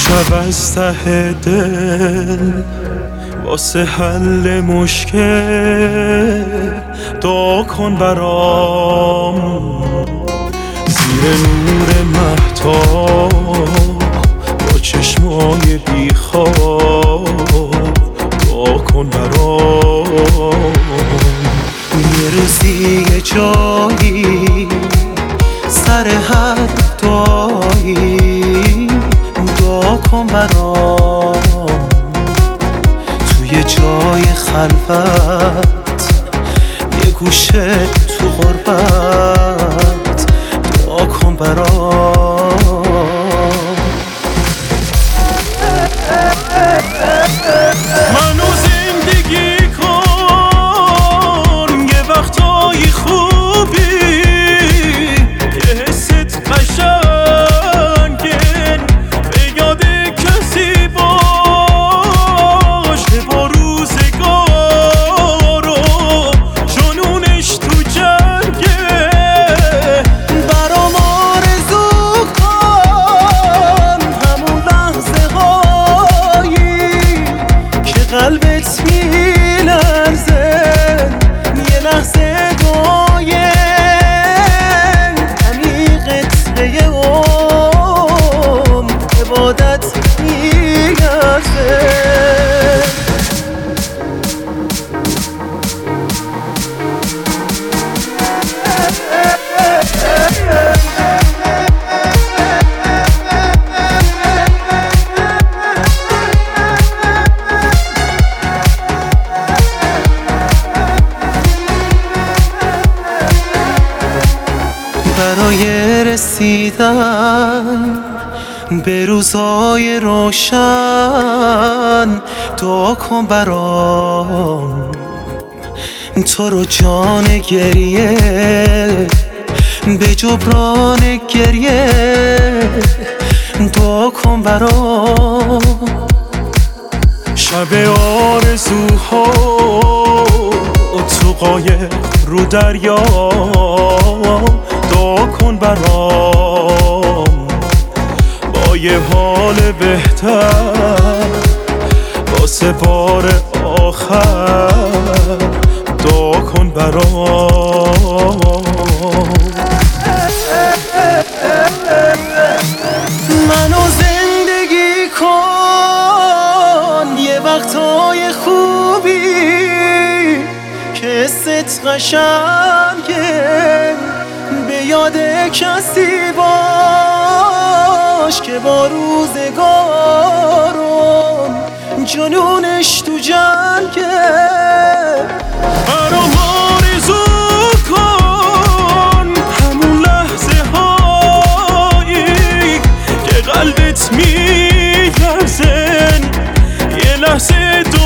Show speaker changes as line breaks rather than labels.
شب از ته دل واسه حل مشکل دعا کن برام، زیر نور مهتاب با چشمای بیخواب دعا کن برام. یه روزی یه جایی سر هر دعایی دعا کن برام، توی جای خلوت یه گوشه تو غربت دعا کن برام. منو زندگی کن یه وقتای خوبی، یه حست قشنگن به یاد کسی باشه با روزگارو جنونش تو جنگه. برام آرزو کن همون لحظه هایی که قلبت میلرزه، یه لحظه دعایه عمیقت یه عبادت میلرزه. برای رسیدن به روزای روشن دعا کن برام، تو رو جان گریه به جبران گریه دعا کن برام. شب آرزوها تو قایق رو دریا دعا کن برام، با یه حال بهتر واسه بار آخر دعا کن برام. منو زندگی کن یه وقتای خوبی که ست قشنگه، به یاد کسی باش که با روزگارم جنونش تو جنگه. برام آرزو کن همون لحظه هایی که قلبت میلرزن، یه لحظه